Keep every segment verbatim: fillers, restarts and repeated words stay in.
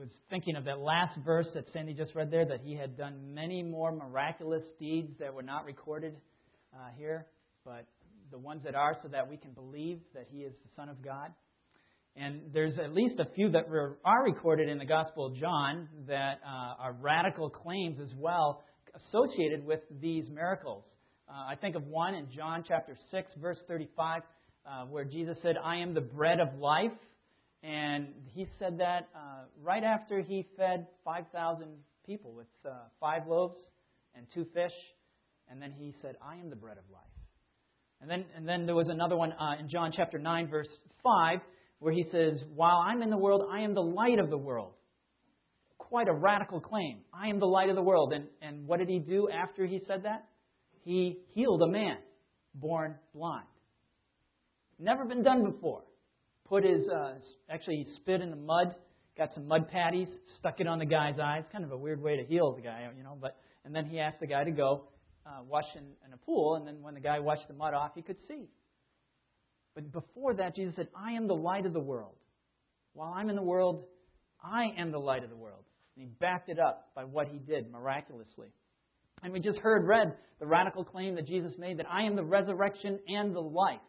was thinking of that last verse that Sandy just read there, that he had done many more miraculous deeds that were not recorded uh, here, but the ones that are, so that we can believe that he is the Son of God. And there's at least a few that are recorded in the Gospel of John that uh, are radical claims as well associated with these miracles. Uh, I think of one in John chapter six, verse thirty-five, uh, where Jesus said, I am the bread of life. And he said that uh, right after he fed five thousand people with uh, five loaves and two fish. And then he said, I am the bread of life. And then, and then there was another one uh, in John chapter nine, verse five, where he says, while I'm in the world, I am the light of the world. Quite a radical claim. I am the light of the world. And, and what did he do after he said that? He healed a man born blind. Never been done before. Put his, uh, actually he spit in the mud, got some mud patties, stuck it on the guy's eyes. Kind of a weird way to heal the guy, you know. But and then he asked the guy to go uh, wash in, in a pool. And then when the guy washed the mud off, he could see. But before that, Jesus said, I am the light of the world. While I'm in the world, I am the light of the world. And he backed it up by what he did miraculously. And we just heard read the radical claim that Jesus made, that I am the resurrection and the life.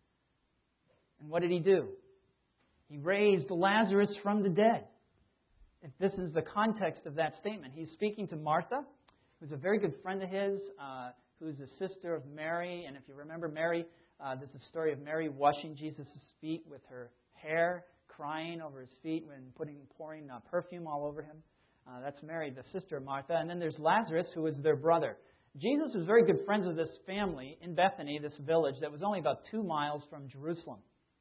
And what did he do? He raised Lazarus from the dead. If this is the context of that statement, he's speaking to Martha, who's a very good friend of his, uh, who's the sister of Mary. And if you remember Mary, uh, this is a story of Mary washing Jesus' feet with her hair, crying over his feet when putting pouring uh, perfume all over him. Uh, that's Mary, the sister of Martha. And then there's Lazarus, who is their brother. Jesus was very good friends with this family in Bethany, this village that was only about two miles from Jerusalem.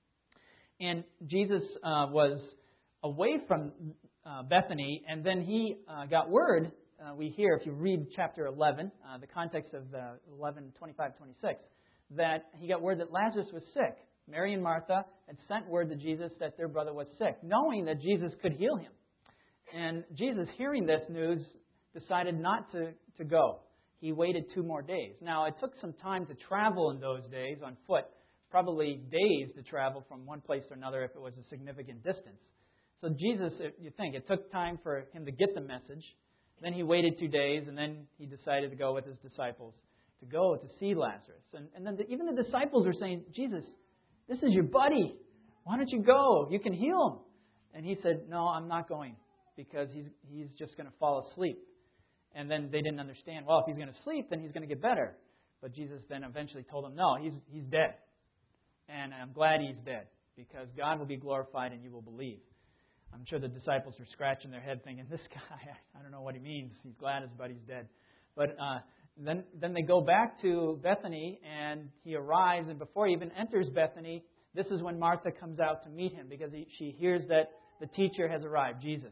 And Jesus uh, was away from uh, Bethany, and then he uh, got word, uh, we hear, if you read chapter eleven, uh, the context of uh, eleven, twenty-five, twenty-six, that he got word that Lazarus was sick. Mary and Martha had sent word to Jesus that their brother was sick, knowing that Jesus could heal him. And Jesus, hearing this news, decided not to, to go. He waited two more days. Now, it took some time to travel in those days on foot, probably days to travel from one place to another if it was a significant distance. So Jesus, you think, it took time for him to get the message. Then he waited two days, and then he decided to go with his disciples to go to see Lazarus. And, and then the, even the disciples were saying, Jesus, this is your buddy. Why don't you go? You can heal him. And he said, no, I'm not going, because he's he's just going to fall asleep. And then they didn't understand, well, if he's going to sleep, then he's going to get better. But Jesus then eventually told them, no, he's he's dead. And I'm glad he's dead, because God will be glorified and you will believe. I'm sure the disciples were scratching their head thinking, this guy, I don't know what he means. He's glad his buddy's dead. But uh, then, then they go back to Bethany, and he arrives. And before he even enters Bethany, this is when Martha comes out to meet him, because he, she hears that the teacher has arrived, Jesus.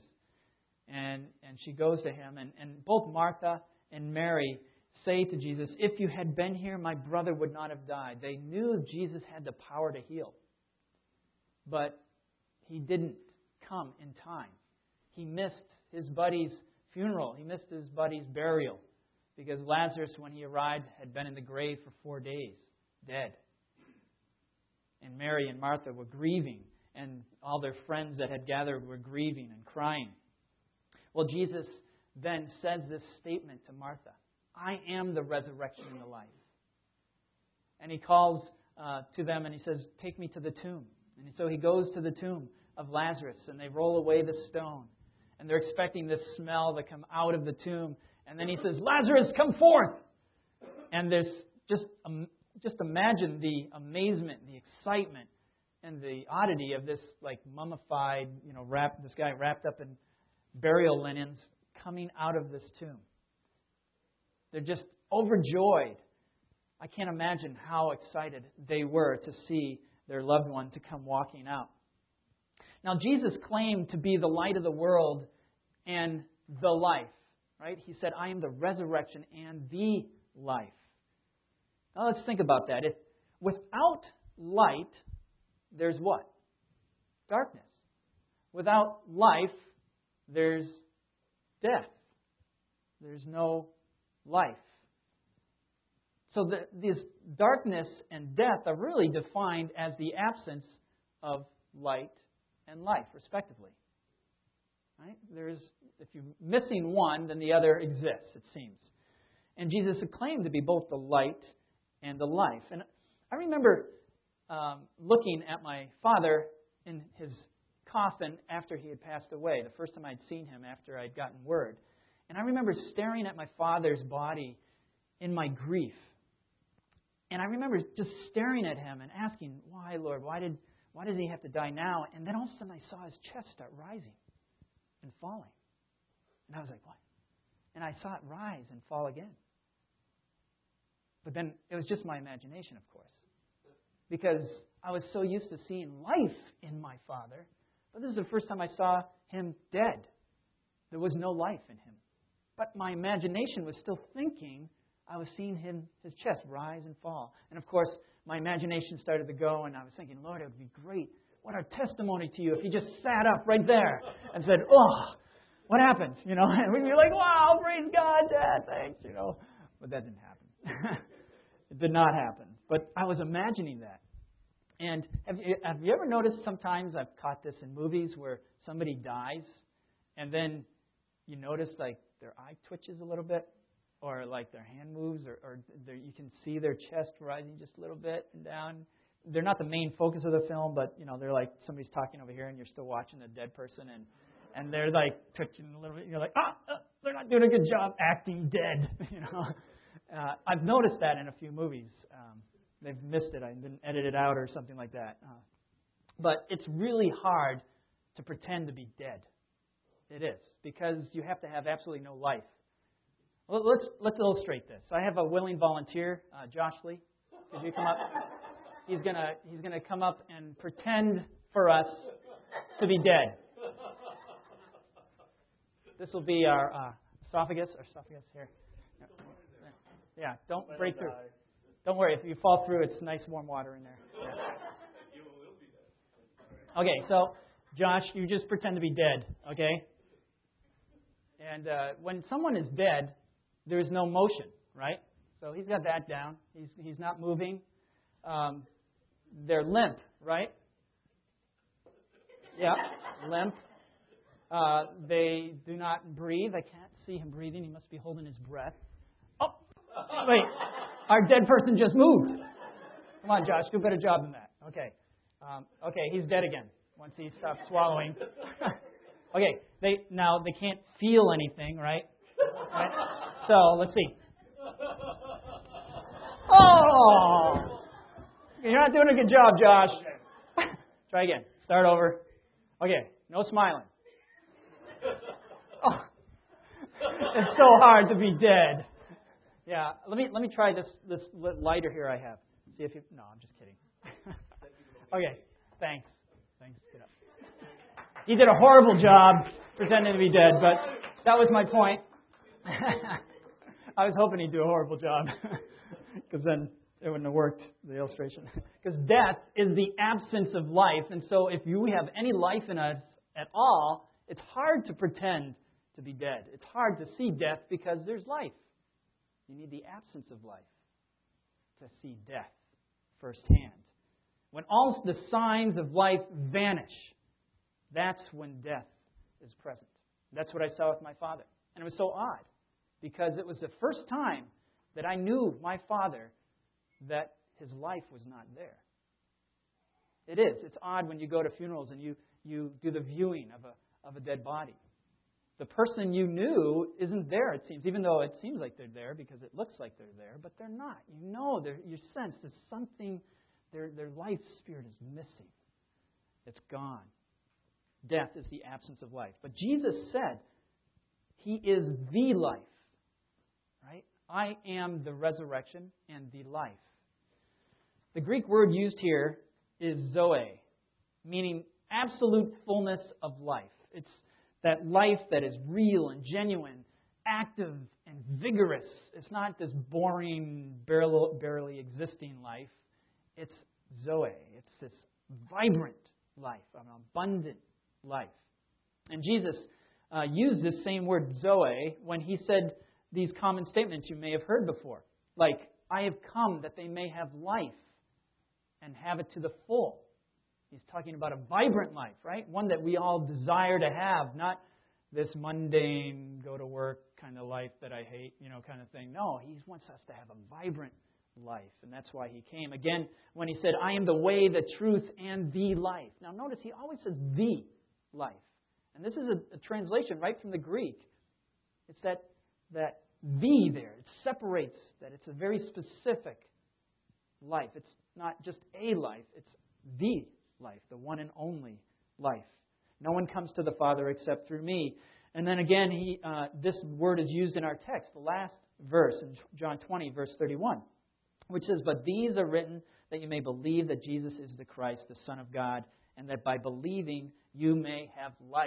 And and she goes to him. And, and both Martha and Mary say to Jesus, if you had been here, my brother would not have died. They knew Jesus had the power to heal. But he didn't come in time. He missed his buddy's funeral. He missed his buddy's burial. Because Lazarus, when he arrived, had been in the grave for four days, dead. And Mary and Martha were grieving. And all their friends that had gathered were grieving and crying. Well, Jesus then says this statement to Martha. I am the resurrection and the life. And he calls uh, to them and he says, take me to the tomb. And so he goes to the tomb of Lazarus, and they roll away the stone. And they're expecting this smell to come out of the tomb. And then he says, Lazarus, come forth! And there's just, um, just imagine the amazement, the excitement, and the oddity of this like mummified, you know, wrapped, this guy wrapped up in burial linens coming out of this tomb. They're just overjoyed. I can't imagine how excited they were to see their loved one to come walking out. Now, Jesus claimed to be the light of the world and the life, right? He said, I am the resurrection and the life. Now, let's think about that. If without light, there's what? Darkness. Without life, there's death. There's no life. So the, this darkness and death are really defined as the absence of light and life, respectively. Right? There's, if you're missing one, then the other exists, it seems. And Jesus claimed to be both the light and the life. And I remember um, looking at my father in his coffin after he had passed away, the first time I'd seen him after I'd gotten word. And I remember staring at my father's body in my grief. And I remember just staring at him and asking, why, Lord, why did why does he have to die now? And then all of a sudden I saw his chest start rising and falling. And I was like, what? And I saw it rise and fall again. But then it was just my imagination, of course. Because I was so used to seeing life in my father. But this is the first time I saw him dead. There was no life in him. But my imagination was still thinking I was seeing him, his chest rise and fall. And of course, my imagination started to go, and I was thinking, Lord, it would be great. What a testimony to you if he just sat up right there and said, oh, what happened? You know, and we'd be like, wow, praise God, Dad, thanks, you know. But that didn't happen. It did not happen. But I was imagining that. And have you, have you ever noticed sometimes, I've caught this in movies, where somebody dies, and then you notice like their eye twitches a little bit, or like their hand moves, or, or you can see their chest rising just a little bit and down. They're not the main focus of the film, but you know they're like somebody's talking over here, and you're still watching a dead person, and and they're like twitching a little bit. And you're like, ah, uh, they're not doing a good job acting dead. You know, uh, I've noticed that in a few movies. Um, they've missed it. I didn't edit it out or something like that. Uh, but it's really hard to pretend to be dead. It is, because you have to have absolutely no life. Well, let's let's illustrate this. I have a willing volunteer, uh, Josh Lee. Could you come up? He's gonna he's gonna come up and pretend for us to be dead. This will be our uh, esophagus. Our esophagus here. Yeah, don't break through. Don't worry. If you fall through, it's nice warm water in there. Yeah. Okay, so Josh, you just pretend to be dead. Okay. And uh, when someone is dead, there is no motion, right? So he's got that down. He's he's not moving. Um, they're limp, right? Yeah, limp. Uh, they do not breathe. I can't see him breathing. He must be holding his breath. Oh, wait. Our dead person just moved. Come on, Josh. Do a better job than that. Okay. Um, okay, he's dead again once he stops swallowing. Okay, they now they can't feel anything, right? Right? So let's see. Oh, you're not doing a good job, Josh. Try again. Start over. Okay, no smiling. Oh, it's so hard to be dead. Yeah, let me let me try this this lighter here I have. See if you. No, I'm just kidding. Okay, thanks. Thanks. Get up. He did a horrible job pretending to be dead, but that was my point. I was hoping he'd do a horrible job, because then it wouldn't have worked, the illustration. Because death is the absence of life, and so if you have any life in us at all, it's hard to pretend to be dead. It's hard to see death because there's life. You need the absence of life to see death firsthand. When all the signs of life vanish, that's when death is present. That's what I saw with my father. And it was so odd, because it was the first time that I knew my father that his life was not there. It is. It's odd when you go to funerals and you, you do the viewing of a, of a dead body. The person you knew isn't there, it seems, even though it seems like they're there because it looks like they're there, but they're not. You know, you sense there's something, their, their life spirit is missing. It's gone. Death is the absence of life. But Jesus said, He is the life. Right? I am the resurrection and the life. The Greek word used here is zoe, meaning absolute fullness of life. It's that life that is real and genuine, active and vigorous. It's not this boring, barely, barely existing life. It's zoe. It's this vibrant life, an abundant life. And Jesus uh, used this same word zoe when He said these common statements you may have heard before. Like, I have come that they may have life and have it to the full. He's talking about a vibrant life, right? One that we all desire to have, not this mundane, go to work kind of life that I hate, you know, kind of thing. No, He wants us to have a vibrant life, and that's why He came. Again, when He said, I am the way, the truth, and the life. Now notice He always says the life. And this is a, a translation right from the Greek. It's that, that the there. It separates that. It's a very specific life. It's not just a life. It's the life, the one and only life. No one comes to the Father except through me. And then again, he, uh, this word is used in our text, the last verse in John twenty, verse thirty-one, which says, but these are written that you may believe that Jesus is the Christ, the Son of God, and that by believing you may have life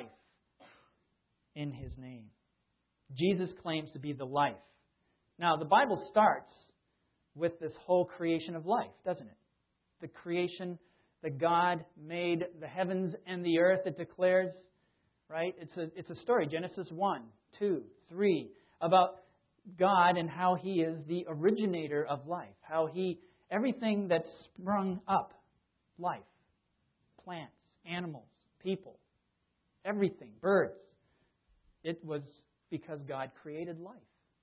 in His name. Jesus claims to be the life. Now, the Bible starts with this whole creation of life, doesn't it? The creation that God made the heavens and the earth, it declares, right? It's a, it's a story, Genesis one, two, three, about God and how He is the originator of life. How He, everything that sprung up life, plants, animals, people, everything, birds, it was because God created life.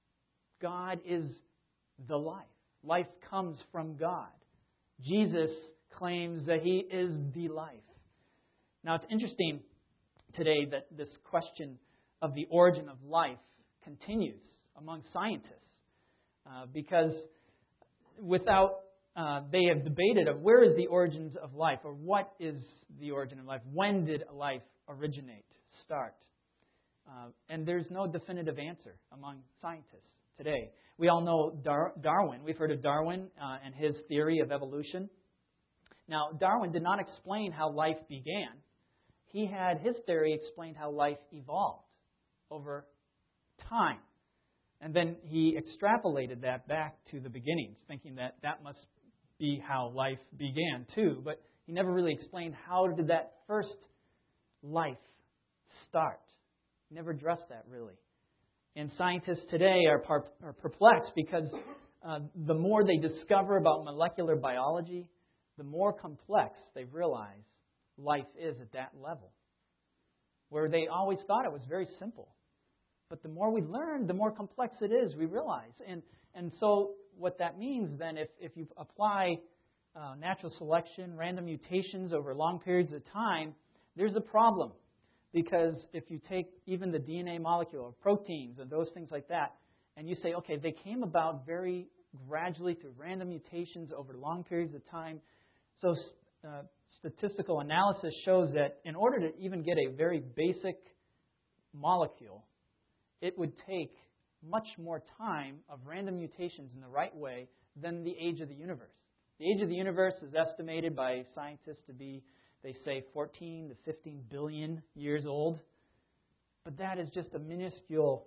God is the life. Life comes from God. Jesus claims that He is the life. Now, it's interesting today that this question of the origin of life continues among scientists uh, because without, uh, they have debated of where is the origins of life, or what is the origin of life? When did life originate, start? Uh, and there's no definitive answer among scientists today. We all know Dar- Darwin. We've heard of Darwin uh, and his theory of evolution. Now, Darwin did not explain how life began. He had his theory explained how life evolved over time. And then he extrapolated that back to the beginnings, thinking that that must be how life began too. But he never really explained how did that first life start. He never addressed that really. And scientists today are, par- are perplexed because uh, the more they discover about molecular biology, the more complex they realize life is at that level. Where they always thought it was very simple. But the more we learn, the more complex it is, we realize. And and so what that means then, if, if you apply uh, natural selection, random mutations over long periods of time, there's a problem. Because if you take even the D N A molecule, or proteins, and those things like that, and you say, okay, they came about very gradually through random mutations over long periods of time. So uh, statistical analysis shows that in order to even get a very basic molecule, it would take much more time of random mutations in the right way than the age of the universe. The age of the universe is estimated by scientists to be, they say, fourteen to fifteen billion years old. But that is just a minuscule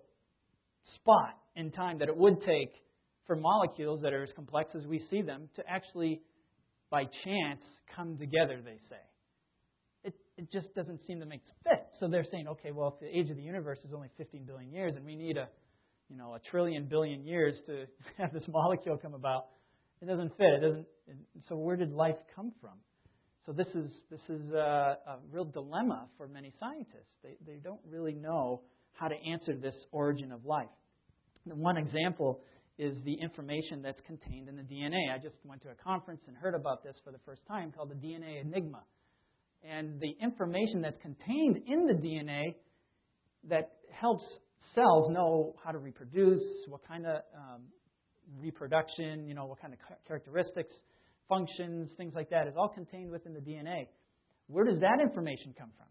spot in time that it would take for molecules that are as complex as we see them to actually, by chance, come together, they say. It, it just doesn't seem to make fit. So they're saying, okay, well, if the age of the universe is only fifteen billion years and we need a, you know, a trillion billion years to have this molecule come about, it doesn't fit. It doesn't. It, so where did life come from? So this is this is a, a real dilemma for many scientists. They they don't really know how to answer this origin of life. One example is the information that's contained in the D N A. I just went to a conference and heard about this for the first time called the D N A Enigma. And the information that's contained in the D N A that helps cells know how to reproduce, what kind of um, reproduction, you know, what kind of characteristics, functions, things like that is all contained within the D N A. Where does that information come from?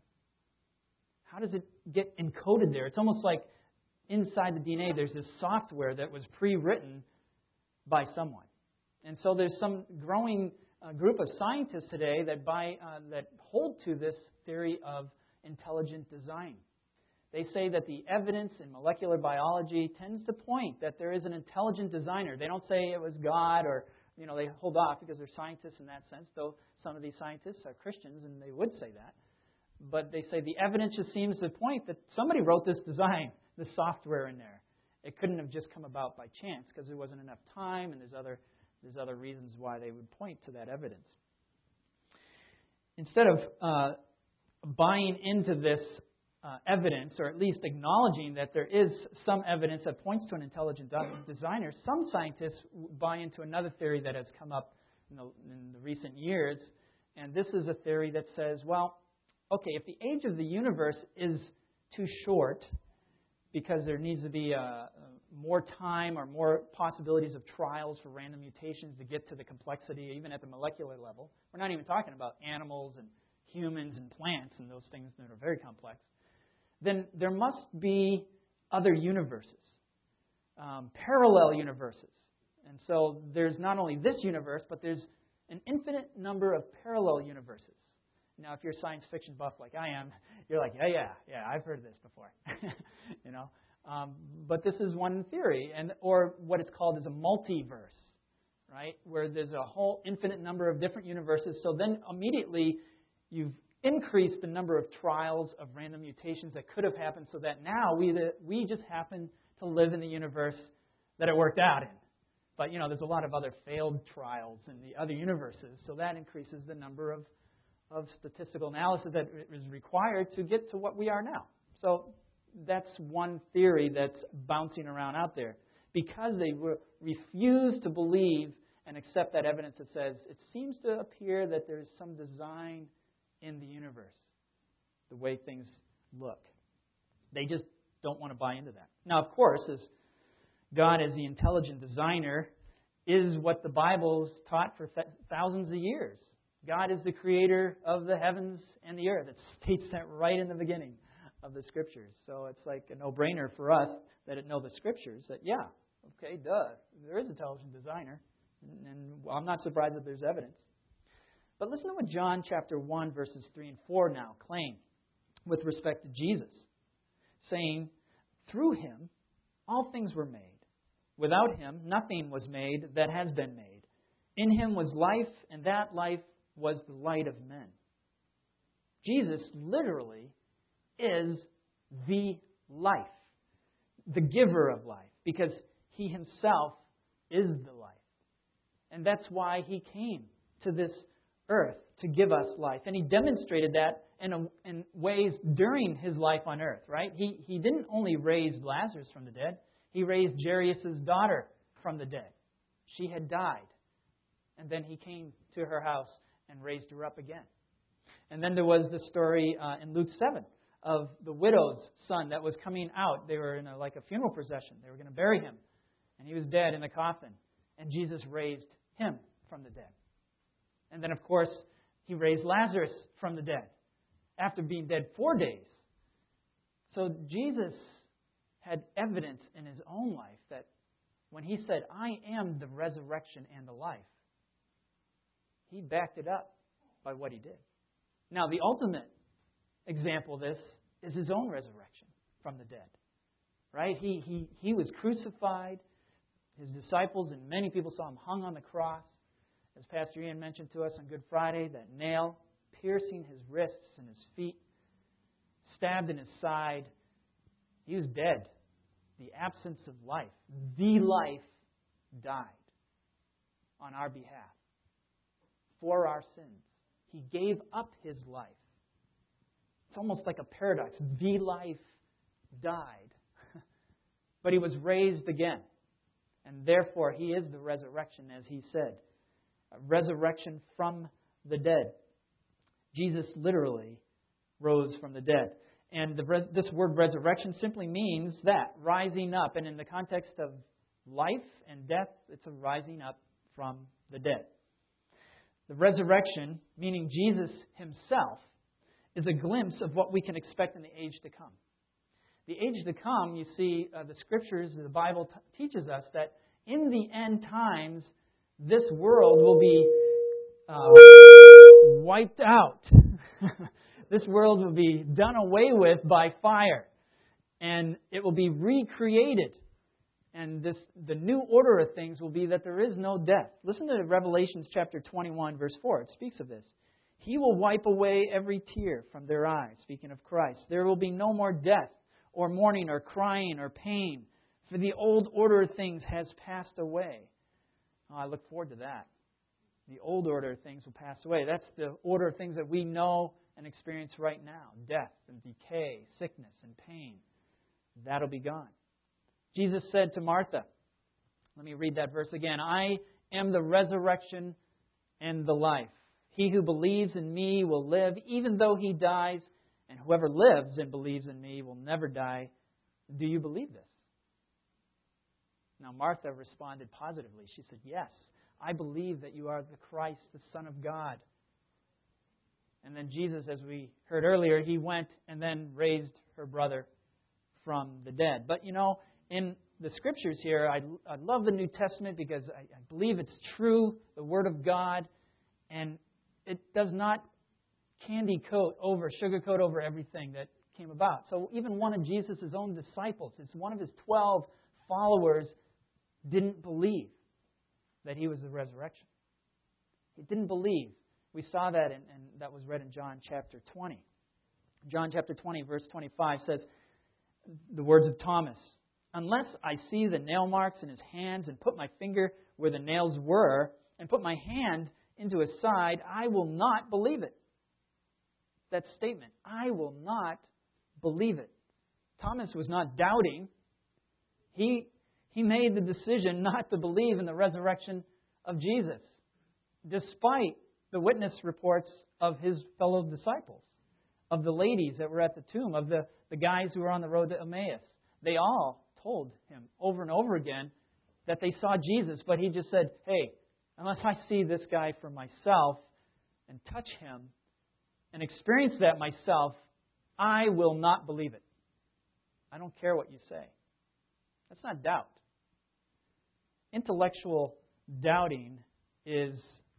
How does it get encoded there? It's almost like inside the D N A there's this software that was pre-written by someone. And so there's some growing uh, group of scientists today that by uh, that hold to this theory of intelligent design. They say that the evidence in molecular biology tends to point that there is an intelligent designer. They don't say it was God or, you know, they hold off because they're scientists in that sense, though some of these scientists are Christians and they would say that. But they say the evidence just seems to point that somebody wrote this design, this software in there. It couldn't have just come about by chance because there wasn't enough time and there's other there's other reasons why they would point to that evidence. Instead of uh, buying into this uh, evidence, or at least acknowledging that there is some evidence that points to an intelligent designer, some scientists buy into another theory that has come up in the, in the recent years. And this is a theory that says, well, okay, if the age of the universe is too short because there needs to be a, more time or more possibilities of trials for random mutations to get to the complexity, even at the molecular level. We're not even talking about animals and humans and plants and those things that are very complex. Then there must be other universes, um, parallel universes. And so there's not only this universe, but there's an infinite number of parallel universes. Now, if you're a science fiction buff like I am, you're like, yeah, yeah, yeah, I've heard this before. you know. Um, but this is one theory, and or what it's called is a multiverse, right? Where there's a whole infinite number of different universes. So then immediately you've increased the number of trials of random mutations that could have happened, so that now we we just happen to live in the universe that it worked out in. But you know, there's a lot of other failed trials in the other universes, so that increases the number of of statistical analysis that is required to get to what we are now. So that's one theory that's bouncing around out there. Because they re- refuse to believe and accept that evidence that says it seems to appear that there's some design in the universe, the way things look. They just don't want to buy into that. Now, of course, as God as the intelligent designer is what the Bible's taught for th- thousands of years. God is the creator of the heavens and the earth. It states that right in the beginning of the Scriptures. So it's like a no-brainer for us that it know the Scriptures, that, yeah, okay, duh, there is an intelligent designer. And I'm not surprised that there's evidence. But listen to what John chapter one, verses three and four now claim with respect to Jesus, saying, through Him all things were made. Without Him nothing was made that has been made. In Him was life, and that life was the light of men. Jesus literally is the life, the giver of life, because He Himself is the life. And that's why He came to this earth to give us life. And He demonstrated that in, a, in ways during His life on earth, right? He, he didn't only raise Lazarus from the dead. He raised Jairus' daughter from the dead. She had died. And then He came to her house and raised her up again. And then there was the story uh, in Luke seven of the widow's son that was coming out. They were in a, like a funeral procession. They were going to bury him. And he was dead in the coffin. And Jesus raised him from the dead. And then, of course, He raised Lazarus from the dead after being dead four days. So Jesus had evidence in His own life that when He said, I am the resurrection and the life, He backed it up by what He did. Now, the ultimate example of this is His own resurrection from the dead. Right? He, he, he was crucified. His disciples and many people saw Him hung on the cross. As Pastor Ian mentioned to us on Good Friday, that nail piercing His wrists and His feet, stabbed in His side. He was dead. The absence of life. The life died on our behalf for our sins. He gave up His life. It's almost like a paradox. The life died, but He was raised again. And therefore, He is the resurrection, as He said. A resurrection from the dead. Jesus literally rose from the dead. And the res- this word resurrection simply means that, rising up. And in the context of life and death, it's a rising up from the dead. The resurrection, meaning Jesus Himself, is a glimpse of what we can expect in the age to come. The age to come, you see, uh, the Scriptures, the Bible t- teaches us that in the end times, this world will be uh, wiped out. This world will be done away with by fire. And it will be recreated. And this, the new order of things will be that there is no death. Listen to Revelation chapter twenty-one, verse four. It speaks of this. He will wipe away every tear from their eyes, speaking of Christ. There will be no more death, or mourning, or crying, or pain, for the old order of things has passed away. Oh, I look forward to that. The old order of things will pass away. That's the order of things that we know and experience right now. Death and decay, sickness and pain. That'll be gone. Jesus said to Martha, let me read that verse again. I am the resurrection and the life. He who believes in me will live even though he dies, and whoever lives and believes in me will never die. Do you believe this? Now Martha responded positively. She said, yes, I believe that you are the Christ, the Son of God. And then Jesus, as we heard earlier, he went and then raised her brother from the dead. But you know, in the Scriptures here, I, I love the New Testament because I, I believe it's true, the Word of God, and it does not candy coat over, sugarcoat over everything that came about. So even one of Jesus' own disciples, it's one of his twelve followers, didn't believe that he was the resurrection. He didn't believe. We saw that, in, and that was read in John chapter twenty. John chapter twenty, verse twenty-five says, the words of Thomas, unless I see the nail marks in his hands and put my finger where the nails were and put my hand into his side, I will not believe it. That statement, I will not believe it. Thomas was not doubting. He, he made the decision not to believe in the resurrection of Jesus, despite the witness reports of his fellow disciples, of the ladies that were at the tomb, of the, the guys who were on the road to Emmaus. They all told him over and over again that they saw Jesus, but he just said, hey, unless I see this guy for myself and touch him and experience that myself, I will not believe it. I don't care what you say. That's not doubt. Intellectual doubting is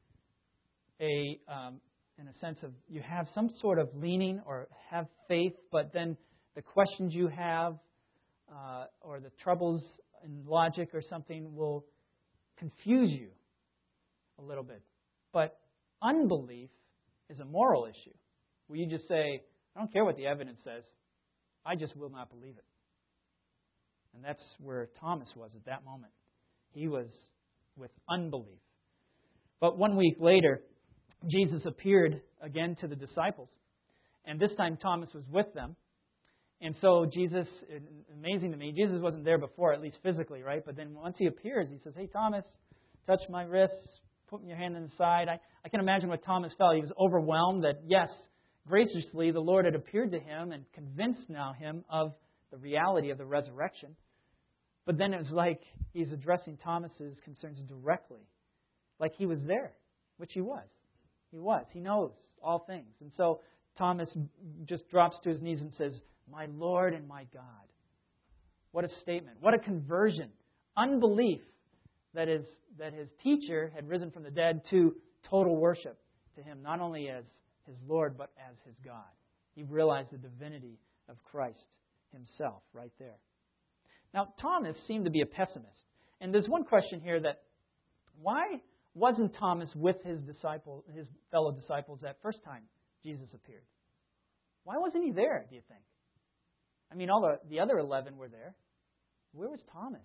a, um, in a sense of you have some sort of leaning or have faith, but then the questions you have uh, or the troubles in logic or something will confuse you a little bit. But unbelief is a moral issue where you just say, I don't care what the evidence says. I just will not believe it. And that's where Thomas was at that moment. He was with unbelief. But one week later, Jesus appeared again to the disciples. And this time Thomas was with them. And so Jesus, amazing to me, Jesus wasn't there before, at least physically, right? But then once he appears, he says, hey, Thomas, touch my wrists, put your hand in the side. I, I can imagine what Thomas felt. He was overwhelmed that, yes, graciously the Lord had appeared to him and convinced now him of the reality of the resurrection. But then it was like he's addressing Thomas's concerns directly, like he was there, which he was. He was. He knows all things. And so Thomas just drops to his knees and says, my Lord and my God. What a statement. What a conversion. Unbelief that his, that his teacher had risen from the dead to total worship to him, not only as his Lord, but as his God. He realized the divinity of Christ himself right there. Now, Thomas seemed to be a pessimist. And there's one question here that, why wasn't Thomas with his disciple, his fellow disciples that first time Jesus appeared? Why wasn't he there, do you think? I mean, all the, the other eleven were there. Where was Thomas?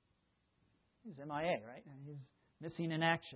He was M I A, right? He's missing in action.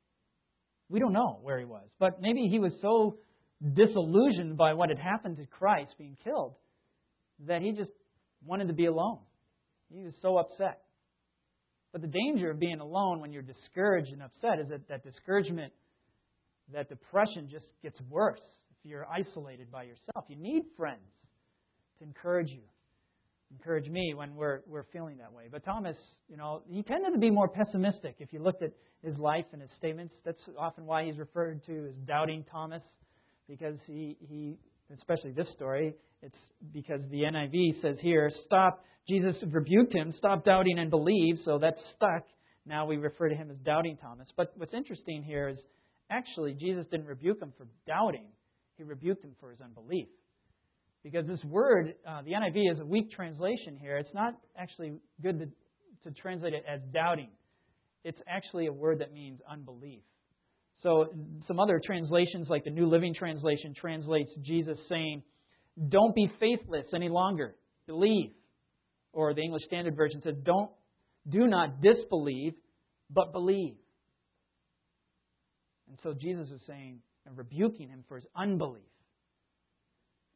We don't know where he was. But maybe he was so disillusioned by what had happened to Christ being killed that he just wanted to be alone. He was so upset. But the danger of being alone when you're discouraged and upset is that that discouragement, that depression just gets worse if you're isolated by yourself. You need friends to encourage you, encourage me when we're we're feeling that way. But Thomas, you know, he tended to be more pessimistic. If you looked at his life and his statements, that's often why he's referred to as doubting Thomas, because he, he especially this story, it's because the N I V says here, stop, Jesus rebuked him, stop doubting and believe, so that's stuck. Now we refer to him as doubting Thomas. But what's interesting here is actually Jesus didn't rebuke him for doubting. He rebuked him for his unbelief. Because this word, uh, the N I V is a weak translation here. It's not actually good to, to translate it as doubting. It's actually a word that means unbelief. So some other translations, like the New Living Translation, translates Jesus saying, don't be faithless any longer. Believe. Or the English Standard Version says, don't, do not disbelieve, but believe. And so Jesus was saying and rebuking him for his unbelief.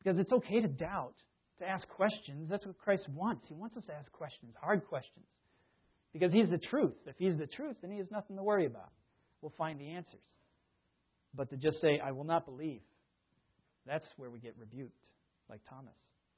Because it's okay to doubt, to ask questions. That's what Christ wants. He wants us to ask questions, hard questions. Because He's the truth. If He's the truth, then He has nothing to worry about. We'll find the answers. But to just say, I will not believe, that's where we get rebuked, like Thomas.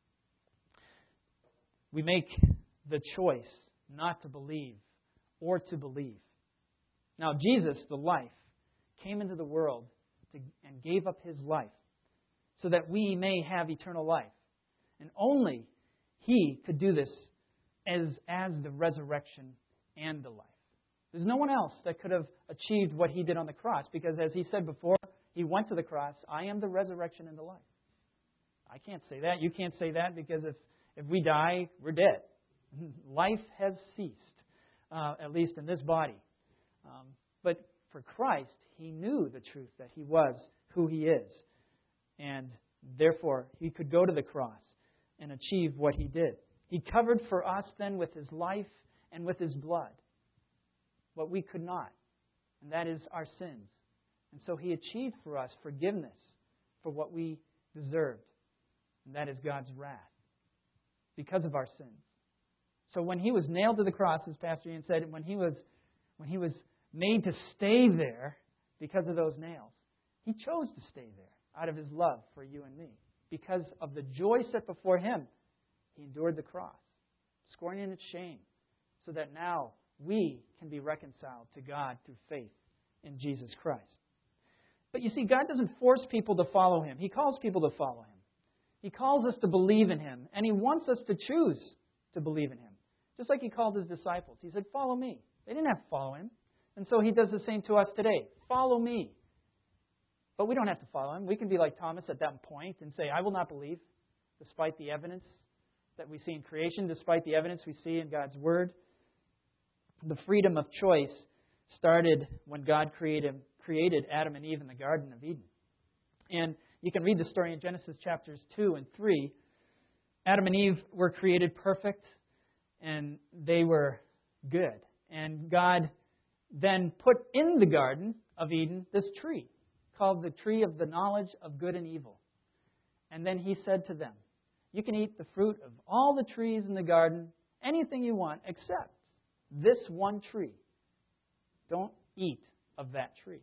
We make the choice not to believe or to believe. Now, Jesus, the life, came into the world to, and gave up His life so that we may have eternal life. And only He could do this as, as the resurrection and the life. There's no one else that could have achieved what He did on the cross, because as He said before, He went to the cross, I am the resurrection and the life. I can't say that. You can't say that, because if, if we die, we're dead. Life has ceased, uh, at least in this body. Um, but for Christ, He knew the truth that He was who He is. And therefore, He could go to the cross and achieve what He did. He covered for us then with His life and with His blood what we could not, and that is our sins. And so He achieved for us forgiveness for what we deserved, and that is God's wrath because of our sins. So when He was nailed to the cross, as Pastor Ian said, when He was when He was made to stay there because of those nails, He chose to stay there out of His love for you and me. Because of the joy set before Him, He endured the cross, scorning its shame, so that now we can be reconciled to God through faith in Jesus Christ. But you see, God doesn't force people to follow Him. He calls people to follow Him. He calls us to believe in Him, and He wants us to choose to believe in Him. Just like He called His disciples. He said, follow me. They didn't have to follow Him. And so He does the same to us today. Follow me. But we don't have to follow Him. We can be like Thomas at that point and say, I will not believe, despite the evidence that we see in creation, despite the evidence we see in God's Word. The freedom of choice started when God created, created Adam and Eve in the Garden of Eden. And you can read the story in Genesis chapters two and three. Adam and Eve were created perfect, and they were good. And God then put in the Garden of Eden this tree, called the tree of the knowledge of good and evil. And then He said to them, you can eat the fruit of all the trees in the garden, anything you want, except this one tree. Don't eat of that tree.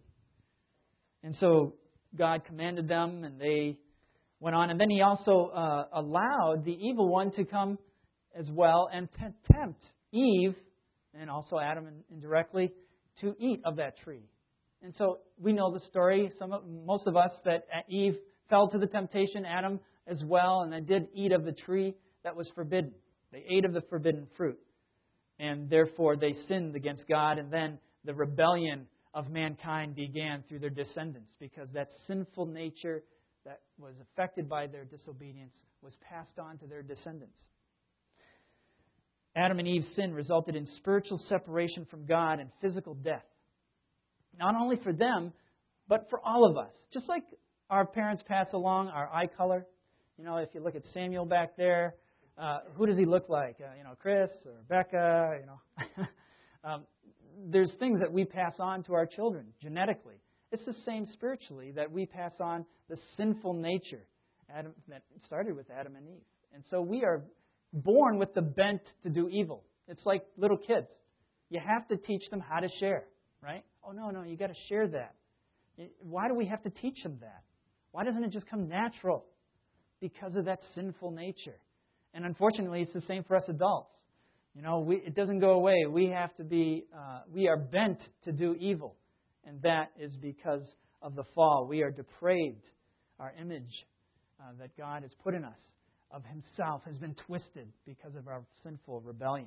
And so God commanded them, and they went on. And then He also uh, allowed the evil one to come as well and tempt Eve, and also Adam indirectly, to eat of that tree. And so we know the story, some of, most of us, that Eve fell to the temptation, Adam as well, and they did eat of the tree that was forbidden. They ate of the forbidden fruit. And therefore they sinned against God, and then the rebellion of mankind began through their descendants, because that sinful nature that was affected by their disobedience was passed on to their descendants. Adam and Eve's sin resulted in spiritual separation from God and physical death. Not only for them, but for all of us. Just like our parents pass along our eye color. You know, if you look at Samuel back there, uh, who does he look like? Uh, you know, Chris or Becca, you know. um, there's things that we pass on to our children genetically. It's the same spiritually, that we pass on the sinful nature Adam, that started with Adam and Eve. And so we are born with the bent to do evil. It's like little kids. You have to teach them how to share, right? Oh, no, no, you got to share that. Why do we have to teach them that? Why doesn't it just come natural? Because of that sinful nature. And unfortunately, it's the same for us adults. You know, we, it doesn't go away. We have to be, uh, we are bent to do evil. And that is because of the fall. We are depraved. Our image uh, that God has put in us of Himself has been twisted because of our sinful rebellion.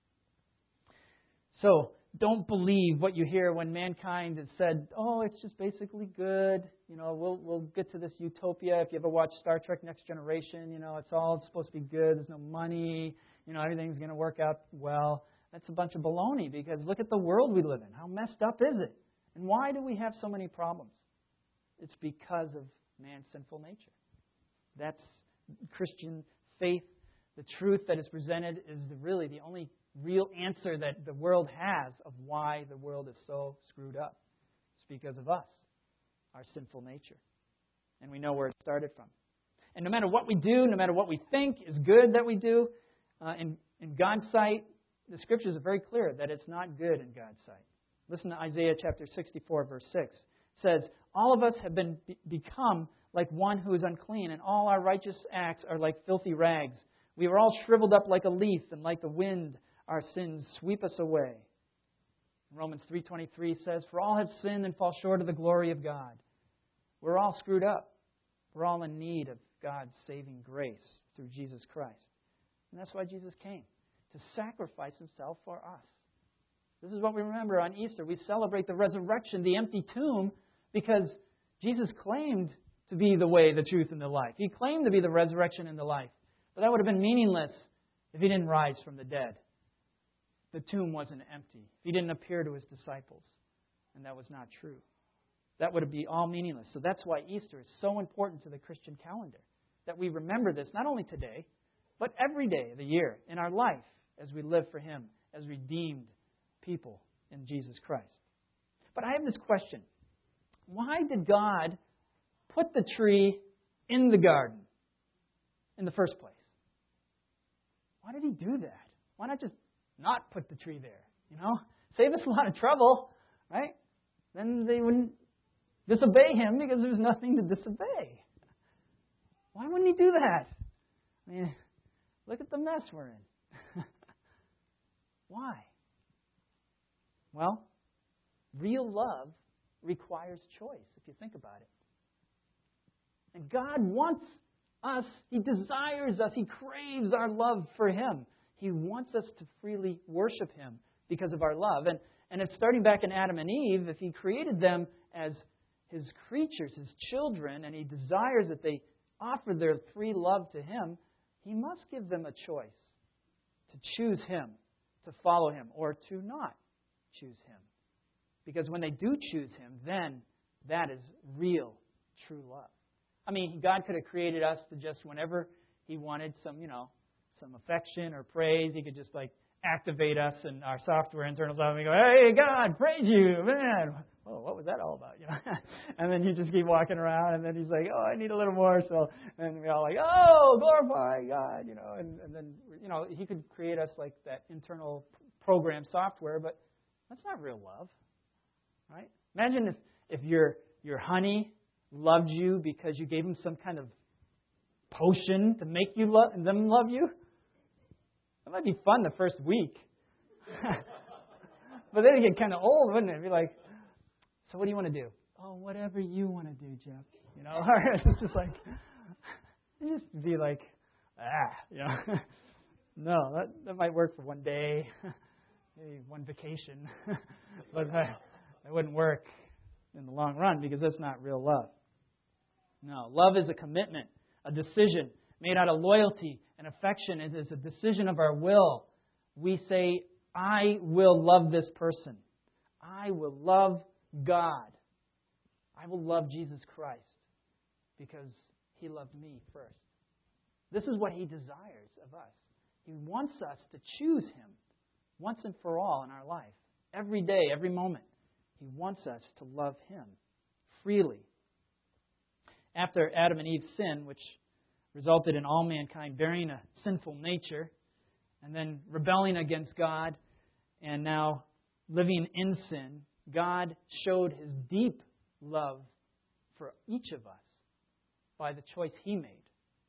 So, don't believe what you hear when mankind has said, oh, it's just basically good. You know, we'll we'll get to this utopia. If you ever watch Star Trek Next Generation, you know, it's all supposed to be good. There's no money. You know, everything's going to work out well. That's a bunch of baloney, because look at the world we live in. How messed up is it? And why do we have so many problems? It's because of man's sinful nature. That's Christian faith. The truth that is presented is really the only real answer that the world has of why the world is so screwed up. It's because of us, our sinful nature. And we know where it started from. And no matter what we do, no matter what we think is good that we do, uh, in, in God's sight, the Scriptures are very clear that it's not good in God's sight. Listen to Isaiah chapter sixty-four, verse six. It says, all of us have been be- become like one who is unclean, and all our righteous acts are like filthy rags. We are all shriveled up like a leaf, and like the wind, our sins sweep us away. Romans three twenty-three says, for all have sinned and fall short of the glory of God. We're all screwed up. We're all in need of God's saving grace through Jesus Christ. And that's why Jesus came, to sacrifice Himself for us. This is what we remember on Easter. We celebrate the resurrection, the empty tomb, because Jesus claimed to be the way, the truth, and the life. He claimed to be the resurrection and the life. But that would have been meaningless if He didn't rise from the dead. The tomb wasn't empty. He didn't appear to His disciples. And that was not true. That would be all meaningless. So that's why Easter is so important to the Christian calendar. That we remember this not only today, but every day of the year in our life as we live for Him, as redeemed people in Jesus Christ. But I have this question. Why did God put the tree in the garden in the first place? Why did He do that? Why not just not put the tree there? You know, save us a lot of trouble, right? Then they wouldn't disobey Him because there's nothing to disobey. Why wouldn't He do that? I mean, look at the mess we're in. Why? Well, real love requires choice, if you think about it. And God wants us, He desires us, He craves our love for Him. He wants us to freely worship Him because of our love. And, and it's starting back in Adam and Eve, if He created them as His creatures, His children, and He desires that they offer their free love to Him, He must give them a choice to choose Him, to follow Him, or to not choose Him. Because when they do choose Him, then that is real, true love. I mean, God could have created us to just whenever He wanted some, you know, some affection or praise, He could just like activate us in our software internal stuff and we go, hey, God, praise you, man. Oh, what was that all about? You know, and then you just keep walking around, and then He's like, oh, I need a little more. So, and we all like, oh, glorify God, you know, and, and then, you know, He could create us like that internal program software, but that's not real love, right? Imagine if, if your your honey loved you because you gave him some kind of potion to make you love them love you. That might be fun the first week. But then it'd get kind of old, wouldn't it? It'd be like, so what do you want to do? Oh, whatever you want to do, Jeff. You know, it's just like, it'd just be like, ah, you know. No, that, that might work for one day, maybe one vacation. But that, that wouldn't work in the long run because that's not real love. No, love is a commitment, a decision made out of loyalty and affection. It is a decision of our will. We say, I will love this person. I will love God. I will love Jesus Christ because He loved me first. This is what He desires of us. He wants us to choose Him once and for all in our life. Every day, every moment. He wants us to love Him freely. After Adam and Eve's sin, which resulted in all mankind bearing a sinful nature, and then rebelling against God, and now living in sin, God showed His deep love for each of us by the choice He made.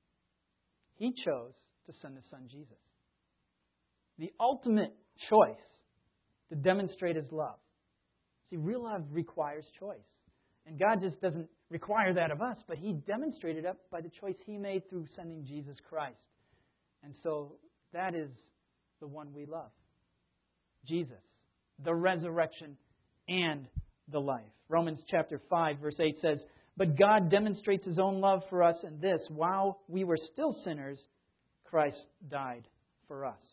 He chose to send His Son Jesus. The ultimate choice to demonstrate His love. See, real love requires choice. And God just doesn't require that of us, but He demonstrated it by the choice He made through sending Jesus Christ. And so that is the one we love. Jesus, the resurrection and the life. Romans chapter five, verse eight says, but God demonstrates His own love for us in this: while we were still sinners, Christ died for us.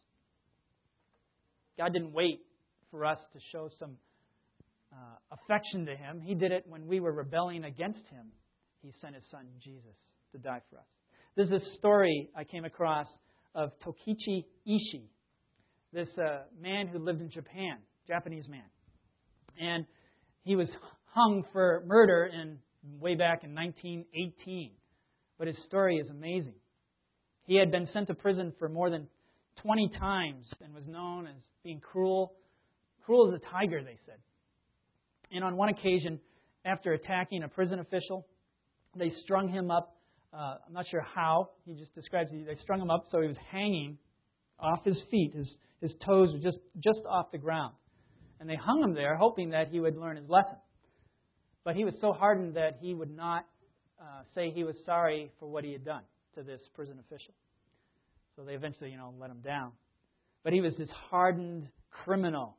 God didn't wait for us to show some uh, affection to Him. He did it when we were rebelling against Him. He sent His Son, Jesus, to die for us. There's a story I came across of Tokichi Ishii, this uh, man who lived in Japan, Japanese man. And he was hung for murder in way back in nineteen eighteen. But his story is amazing. He had been sent to prison for more than twenty times and was known as being cruel. Cruel as a tiger, they said. And on one occasion, after attacking a prison official, they strung him up. Uh, I'm not sure how. He just describes it. They strung him up so he was hanging off his feet. His, his toes were just, just off the ground. And they hung him there, hoping that he would learn his lesson. But he was so hardened that he would not uh, say he was sorry for what he had done to this prison official. So they eventually, you know, let him down. But he was this hardened criminal.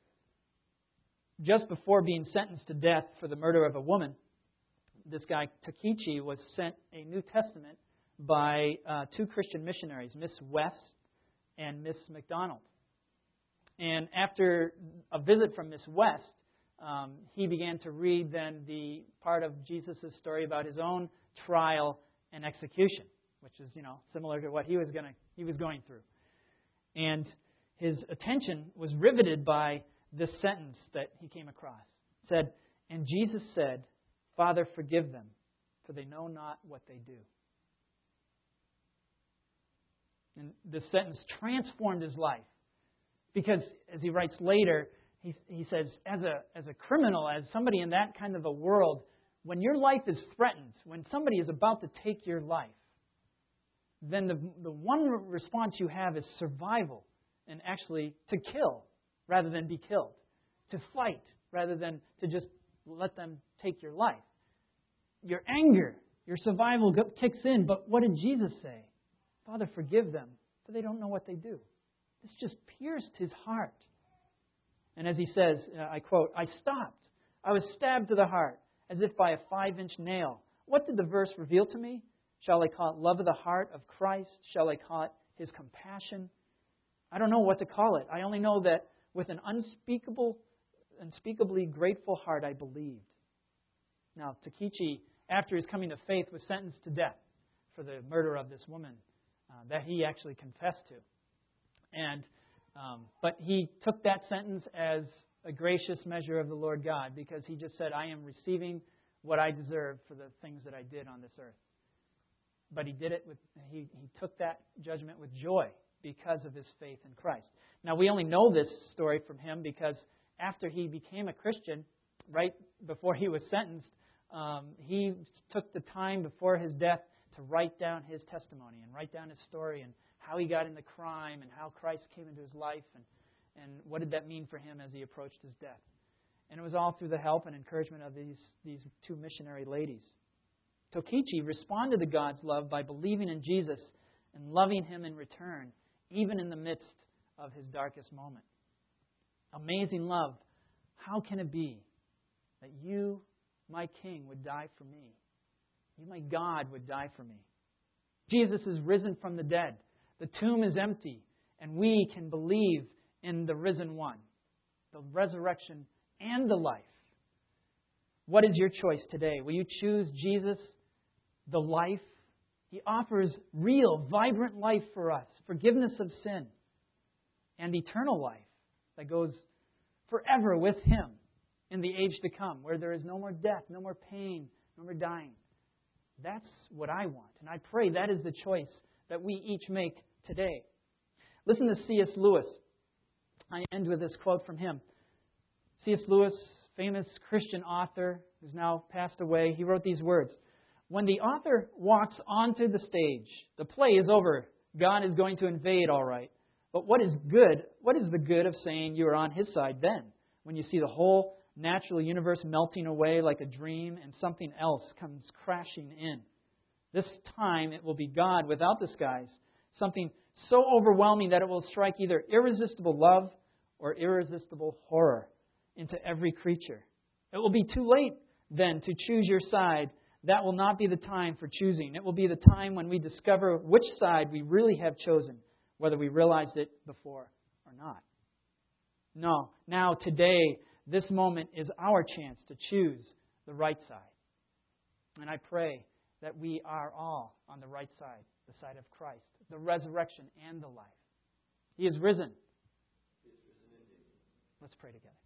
Just before being sentenced to death for the murder of a woman, this guy, Takichi, was sent a New Testament by uh, two Christian missionaries, Miss West and Miss McDonald. And after a visit from Miss West, um, he began to read then the part of Jesus' story about his own trial and execution, which is, you know, similar to what he was going to he was going through. And his attention was riveted by this sentence that he came across. It said, "And Jesus said, 'Father, forgive them, for they know not what they do.'" And this sentence transformed his life. Because, as he writes later, he, he says, as a, as a criminal, as somebody in that kind of a world, when your life is threatened, when somebody is about to take your life, then the, the one response you have is survival, and actually to kill rather than be killed, to fight rather than to just let them take your life. Your anger, your survival kicks in, but what did Jesus say? "Father, forgive them, for they don't know what they do." This just pierced his heart. And as he says, I quote, "I stopped. I was stabbed to the heart, as if by a five-inch nail. What did the verse reveal to me? Shall I call it love of the heart of Christ? Shall I call it His compassion? I don't know what to call it. I only know that with an unspeakable, unspeakably grateful heart, I believed." Now, Takichi, after his coming to faith, was sentenced to death for the murder of this woman uh, that he actually confessed to. And um, but he took that sentence as a gracious measure of the Lord God, because he just said, "I am receiving what I deserve for the things that I did on this earth." But he did it with he, he took that judgment with joy because of his faith in Christ. Now, we only know this story from him because after he became a Christian, right before he was sentenced, um, he took the time before his death to write down his testimony and write down his story and how he got into crime and how Christ came into his life and, and what did that mean for him as he approached his death. And it was all through the help and encouragement of these, these two missionary ladies. Tokichi responded to God's love by believing in Jesus and loving Him in return, even in the midst of his darkest moment. Amazing love. How can it be that you, my King, would die for me? You, my God, would die for me. Jesus is risen from the dead. The tomb is empty, and we can believe in the risen one, the resurrection and the life. What is your choice today? Will you choose Jesus, the life? He offers real, vibrant life for us, forgiveness of sin, and eternal life that goes forever with Him in the age to come, where there is no more death, no more pain, no more dying. That's what I want. And I pray that is the choice that we each make today. Listen to C S Lewis. I end with this quote from him. C S Lewis, famous Christian author who's now passed away, he wrote these words. "When the author walks onto the stage, the play is over. God is going to invade, all right. But what is good? What is the good of saying you are on His side then, when you see the whole natural universe melting away like a dream and something else comes crashing in? This time it will be God without disguise, something so overwhelming that it will strike either irresistible love or irresistible horror into every creature. It will be too late then to choose your side. That will not be the time for choosing. It will be the time when we discover which side we really have chosen, whether we realized it before or not. No, now, today, this moment is our chance to choose the right side. And I pray that we are all on the right side, the side of Christ, the resurrection and the life. He is risen. Let's pray together.